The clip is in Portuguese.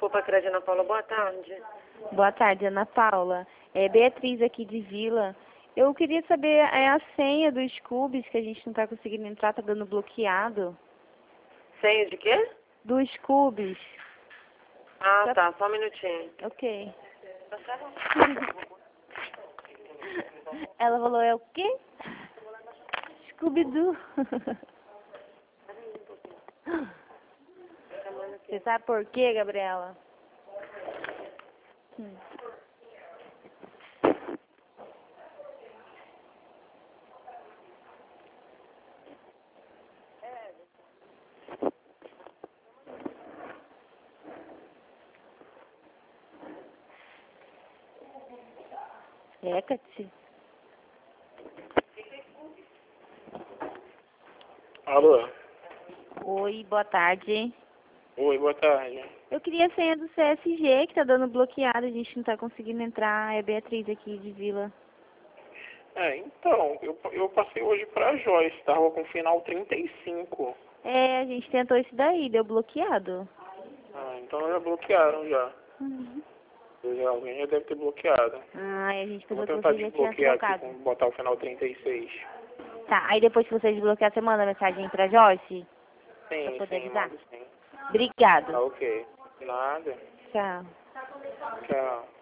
Desculpa, Crédito Ana Paula, boa tarde. Boa tarde, Ana Paula. É Beatriz aqui de Vila. Eu queria saber a senha dos Scoobies, que a gente não está conseguindo entrar, tá dando bloqueado. Senha de quê? Dos Scoobies. Ah, tá, só um minutinho. Ok. Ela falou, é o quê? Scooby-Doo. Você sabe por quê, Gabriela? Hecate? Alô? Oi, boa tarde. Oi, boa tarde. Eu queria a senha do CSG, que tá dando bloqueado, a gente não tá conseguindo entrar. É Beatriz aqui de Vila. Então, eu passei hoje pra Joyce, tava com final 35. É, a gente tentou isso daí, deu bloqueado. Ah, então já bloquearam já. Uhum. Alguém já deve ter bloqueado. Ah, a gente Vou pensou que tentar você já tinha desbloquear aqui, trocado. botar o final 36. Tá, aí depois que você desbloquear, você manda mensagem pra Joyce? Pra Sim, poder sim, avisar? mando sim. Tá Obrigado. ok. Nada. Tchau. Tchau.